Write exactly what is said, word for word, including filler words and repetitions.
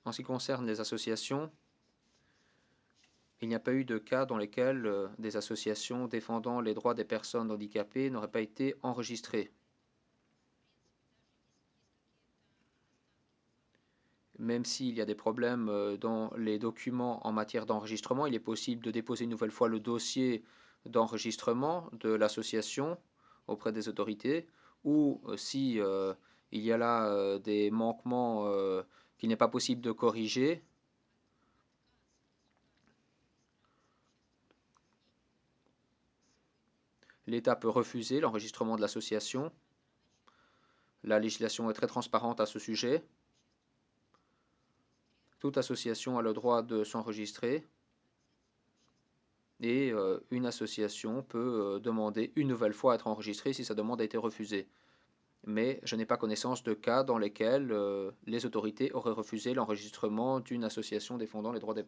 En ce qui concerne les associations, il n'y a pas eu de cas dans lesquels euh, des associations défendant les droits des personnes handicapées n'auraient pas été enregistrées. Même s'il y a des problèmes euh, dans les documents en matière d'enregistrement, il est possible de déposer une nouvelle fois le dossier d'enregistrement de l'association auprès des autorités, ou euh, si euh, il y a là euh, des manquements euh, qu'il n'est pas possible de corriger, l'État peut refuser l'enregistrement de l'association. La législation est très transparente à ce sujet. Toute association a le droit de s'enregistrer et euh, une association peut euh, demander une nouvelle fois à être enregistrée si sa demande a été refusée. Mais je n'ai pas connaissance de cas dans lesquels euh, les autorités auraient refusé l'enregistrement d'une association défendant les droits des